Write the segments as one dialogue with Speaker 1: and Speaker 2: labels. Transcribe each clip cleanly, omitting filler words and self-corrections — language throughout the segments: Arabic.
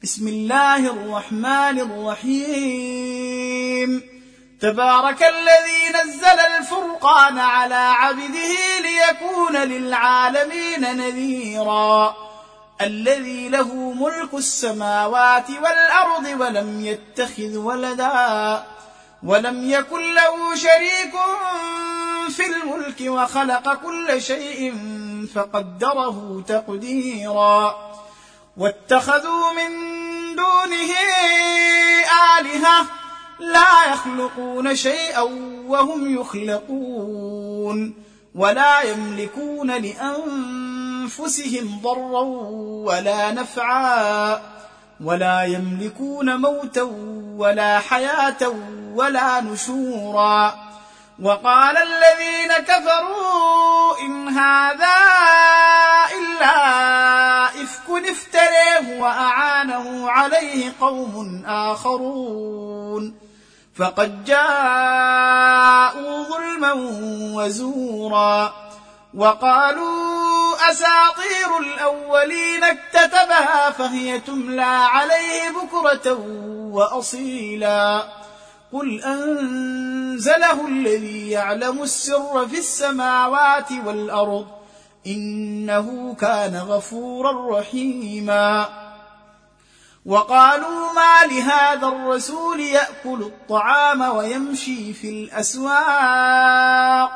Speaker 1: بسم الله الرحمن الرحيم. تبارك الذي نزل الفرقان على عبده ليكون للعالمين نذيرا. الذي له ملك السماوات والأرض ولم يتخذ ولدا ولم يكن له شريك في الملك وخلق كل شيء فقدره تقديرا. واتخذوا من دونه آلهة لا يخلقون شيئا وهم يخلقون ولا يملكون لأنفسهم ضرا ولا نفعا ولا يملكون موتا ولا حياة ولا نشورا. وقال الذين كفروا إن هذا إلا إفك افتريه وأعانه عليه قوم آخرون فقد جاءوا ظلما وزورا. وقالوا أساطير الأولين اكتتبها فهي تملى عليه بكرة وأصيلا. قل أنزله الذي يعلم السر في السماوات والأرض إنه كان غفورا رحيما. وقالوا ما لهذا الرسول يأكل الطعام ويمشي في الأسواق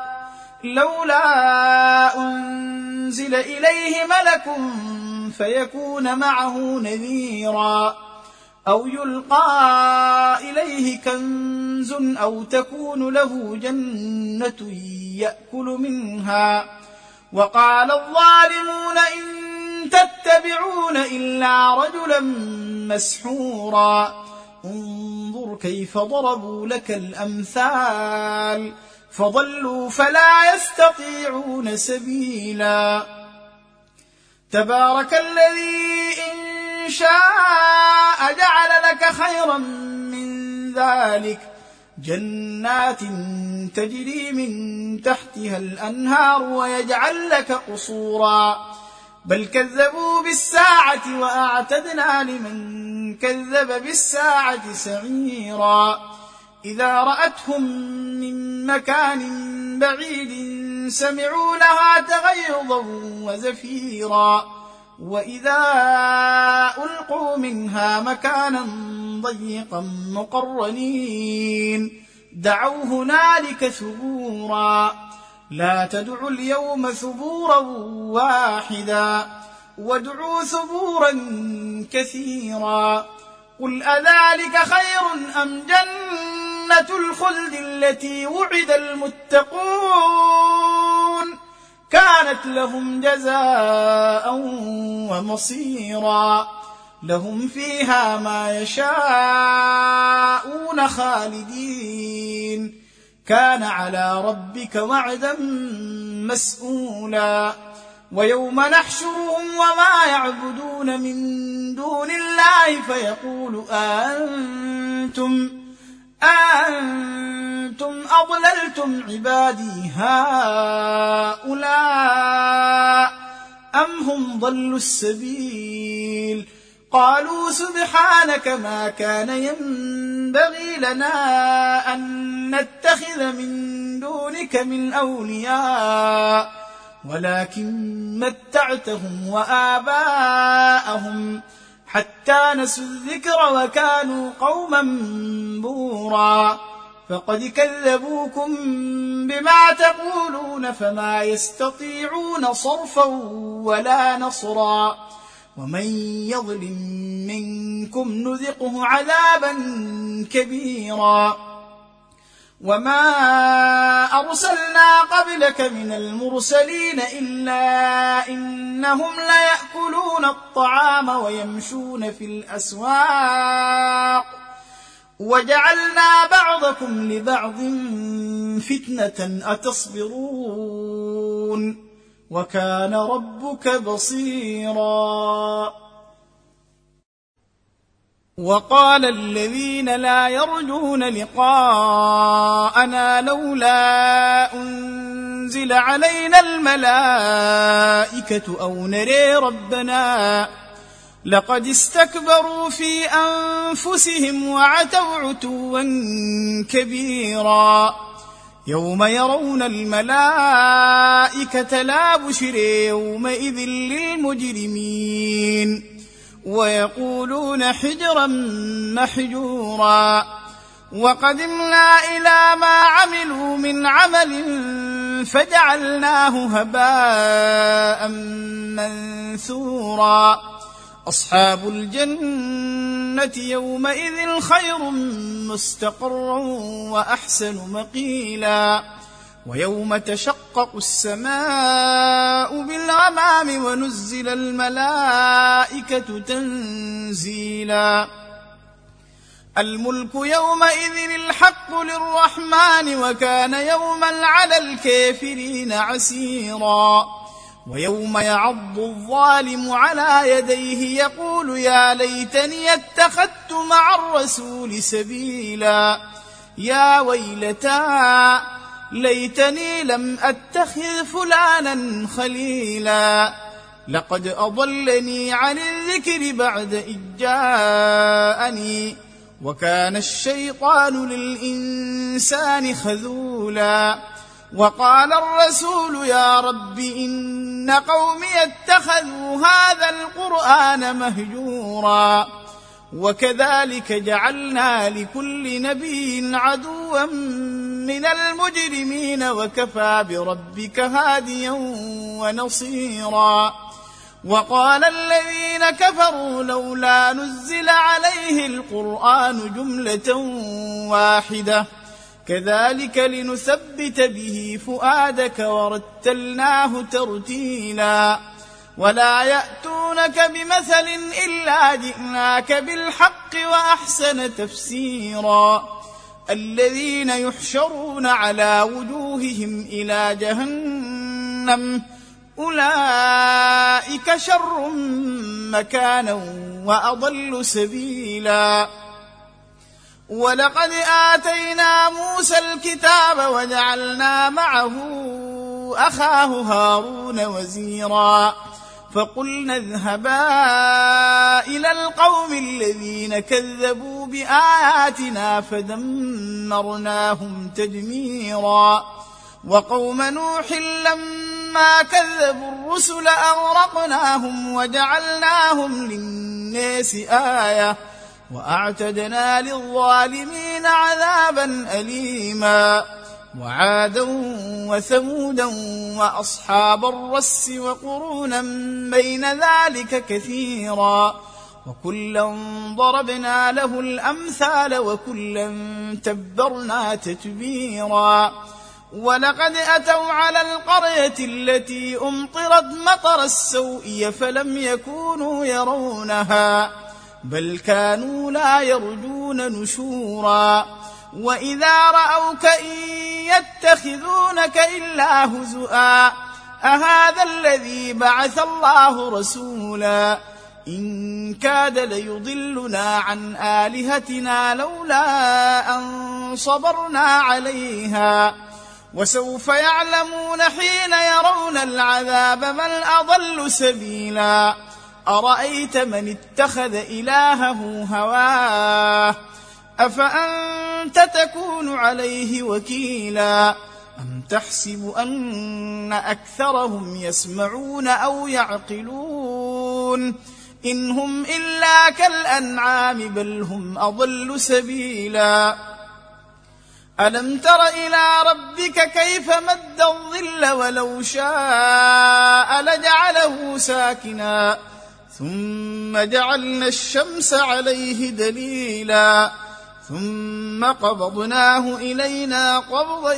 Speaker 1: لولا أنزل إليه ملك فيكون معه نذيرا أو يلقى إليه كنز أو تكون له جنة يأكل منها. وقال الظالمون إن تتبعون إلا رجلا مسحورا. انظر كيف ضربوا لك الأمثال فضلوا فلا يستطيعون سبيلا. تبارك الذي إن شاء جعل لك خيرا من ذلك جنات تجري من تحتها الأنهار ويجعل لك قصورا بل كذبوا بالساعة وأعتدنا لمن كذب بالساعة سعيرا. إذا رأتهم من مكان بعيد سمعوا لها تغيظا وزفيرا وإذا ألقوا منها مكانا ضيقا مقرنين دعوا هنالك ثبورا. لا تدعوا اليوم ثبورا واحدا وادعوا ثبورا كثيرا. قل أذلك خير أم جنة الخلد التي وعد المتقون كانت لهم جزاء ومصيرا. لهم فيها ما يشاءون خالدين كان على ربك وعدا مسئولا. ويوم نحشرهم وما يعبدون من دون الله فيقول أنتم أضللتم عبادي هؤلاء أم هم ضلوا السبيل. قالوا سبحانك ما كان ينبغي لنا أن نتخذ من دونك من أولياء ولكن متعتهم وآباءهم حتى نسوا الذكر وكانوا قوما بورا. فقد كذبوكم بما تقولون فما يستطيعون صرفا ولا نصرا. ومن يظلم منكم نذقه عذابا كبيرا. وما أرسلنا قبلك من المرسلين إلا إنهم ليأكلون الطعام ويمشون في الأسواق وجعلنا بعضكم لبعض فتنة أتصبرون وكان ربك بصيرا. وقال الذين لا يرجون لقاءنا لولا أنزل علينا الملائكة أو نري ربنا لقد استكبروا في أنفسهم وعتوا عتوا كبيرا يوم يرون الملائكة لا بشر يومئذ للمجرمين ويقولون حجرا محجورا وقدمنا إلى ما عملوا من عمل فجعلناه هباء منثورا أصحاب الجنة يومئذ خير مستقرا وأحسن مقيلا ويوم تشقق السماء بالغمام ونزل الملائكة تنزيلا الملك يومئذ الحق للرحمن وكان يوما على الكافرين عسيرا ويوم يعض الظالم على يديه يقول يا ليتني اتخذت مع الرسول سبيلا يا ويلتى ليتني لم أتخذ فلانا خليلا لقد أضلني عن الذكر بعد إذ جاءني وكان الشيطان للإنسان خذولا وقال الرسول يا رب إن قومي اتخذوا هذا القرآن مهجورا وكذلك جعلنا لكل نبي عدوا من المجرمين وكفى بربك هاديا ونصيرا وقال الذين كفروا لولا نزل عليه القرآن جملة واحدة كذلك لنثبت به فؤادك ورتلناه ترتيلا ولا يأتونك بمثل إلا جئناك بالحق وأحسن تفسيرا الذين يحشرون على وجوههم إلى جهنم أولئك شر مكانا وأضل سبيلا ولقد آتينا موسى الكتاب وجعلنا معه أخاه هارون وزيرا فقلنا اذهبا إلى القوم الذين كذبوا بآياتنا فدمرناهم تدميرا وقوم نوح لما كذبوا الرسل أغرقناهم وجعلناهم للناس آية وأعتدنا للظالمين عذابا أليما وعادا وثمودا وأصحاب الرس وقرونا بين ذلك كثيرا وكلا ضربنا له الأمثال وكلا تبرنا تتبيرا ولقد أتوا على القرية التي أمطرت مطر السوء فلم يكونوا يرونها بل كانوا لا يرجون نشورا وإذا رأوك إن يتخذونك إلا هزؤا أهذا الذي بعث الله رسولا إن كاد ليضلنا عن آلهتنا لولا أن صبرنا عليها وسوف يعلمون حين يرون العذاب من أضل سبيلا أرأيت من اتخذ إلهه هواه أفأنت تكون عليه وكيلا أم تحسب أن أكثرهم يسمعون أو يعقلون إن هم إلا كالأنعام بل هم أضل سبيلا ألم تر إلى ربك كيف مد الظل ولو شاء لجعله ساكنا ثم جعلنا الشمس عليه دليلا ثم قبضناه إلينا قبضا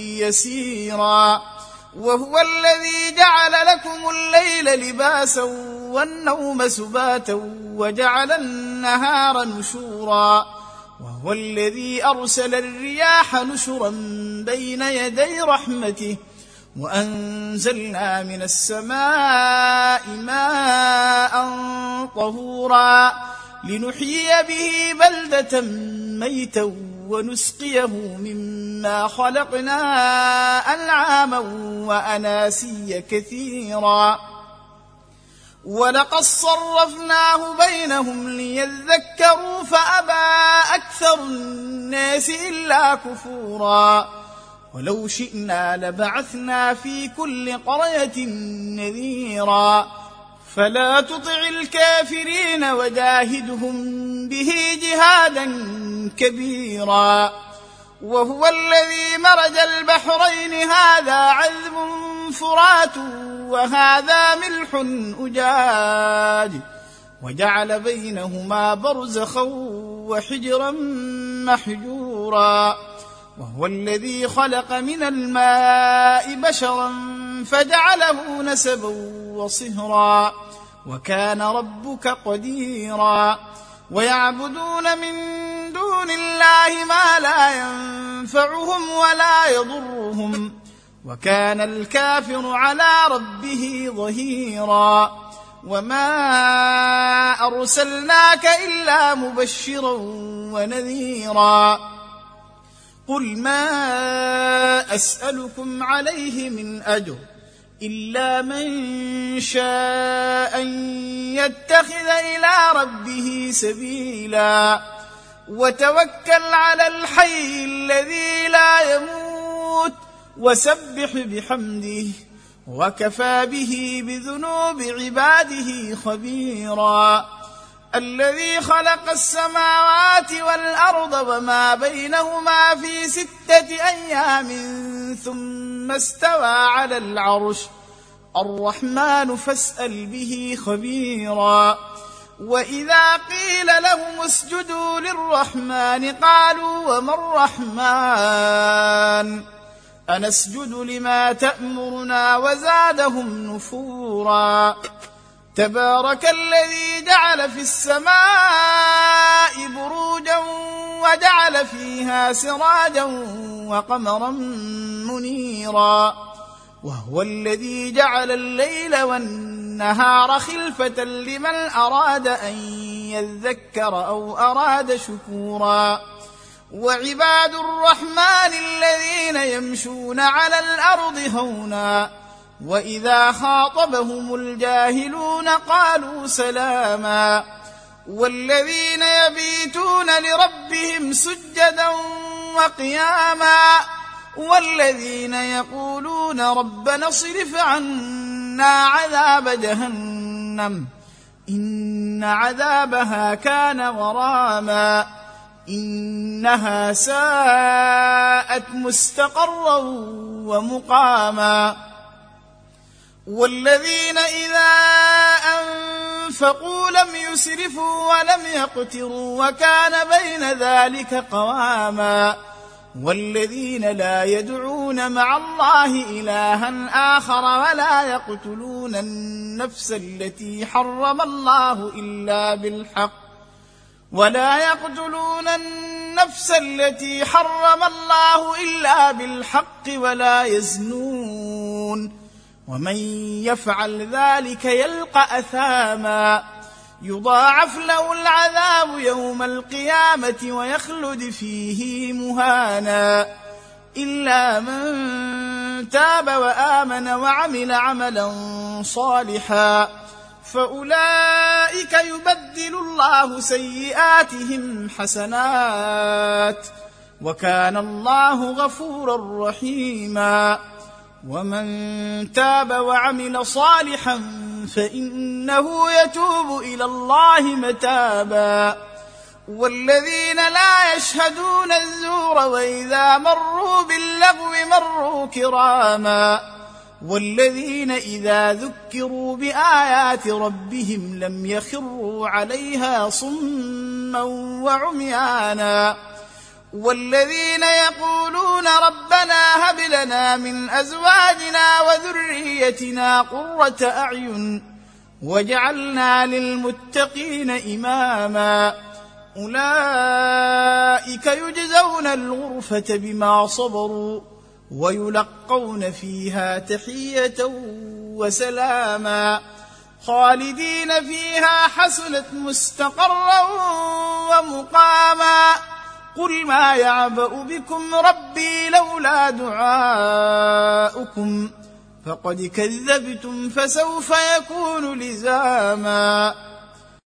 Speaker 1: يسيرا وهو الذي جعل لكم الليل لباسا والنوم سباتا وجعل النهار نشورا وهو الذي أرسل الرياح نشرا بين يدي رحمته وأنزلنا من السماء ماء طهورا لنحيي به بلدة ميتا ونسقيه مما خلقنا أنعاما وأناسيا كثيرا ولقد صرفناه بينهم ليذكروا فأبى أكثر الناس إلا كفورا ولو شئنا لبعثنا في كل قرية نذيرا فلا تطع الكافرين وجاهدهم به جهادا كبيرا وهو الذي مرج البحرين هذا عذب فرات وهذا ملح أجاج وجعل بينهما برزخا وحجرا محجورا وهو الذي خلق من الماء بشرا فجعله نسبا وصهرا وكان ربك قديرا ويعبدون من دون الله ما لا ينفعهم ولا يضرهم وكان الكافر على ربه ظهيرا وما أرسلناك إلا مبشرا ونذيرا قل ما أسألكم عليه من أجر إلا من شاء أن يتخذ إلى ربه سبيلا وتوكل على الحي الذي لا يموت وسبح بحمده وكفى به بذنوب عباده خبيرا الذي خلق السماوات والأرض وما بينهما في 6 أيام ثم استوى على العرش الرحمن فاسأل به خبيرا وإذا قيل لهم اسجدوا للرحمن قالوا وما الرحمن أنسجد لما تأمرنا وزادهم نفورا تبارك الذي جعل في السماء بروجا وجعل فيها سراجا وقمرا منيرا وهو الذي جعل الليل والنهار خلفة لمن أراد أن يذكر أو أراد شكورا وعباد الرحمن الذين يمشون على الأرض هونا وإذا خاطبهم الجاهلون قالوا سلاما والذين يبيتون لربهم سجدا وقياما والذين يقولون ربنا اصرف عنا عذاب جهنم إن عذابها كان غراما إنها ساءت مستقرا ومقاما والذين إذا أنفقوا لم يسرفوا ولم يقتروا وكان بين ذلك قواما والذين لا يدعون مع الله إلها آخر ولا يقتلون النفس التي حرم الله إلا بالحق ولا يزنون ومن يفعل ذلك يلقى أثاما يضاعف له العذاب يوم القيامة ويخلد فيه مهانا إلا من تاب وآمن وعمل عملا صالحا فأولئك يبدل الله سيئاتهم حسنات وكان الله غفورا رحيما ومن تاب وعمل صالحا فإنه يتوب إلى الله متابا والذين لا يشهدون الزور وإذا مروا باللغو مروا كراما والذين إذا ذكروا بآيات ربهم لم يخروا عليها صما وعميانا والذين يقولون ربنا هب لنا من أزواجنا وذريتنا قرة أعين وجعلنا للمتقين إماما أولئك يجزون الغرفة بما صبروا ويلقون فيها تحية وسلاما خالدين فيها حسنت مستقرا ومقاما قل ما يعبأ بكم ربي لولا دعاؤكم فقد كذبتم فسوف يكون لزاما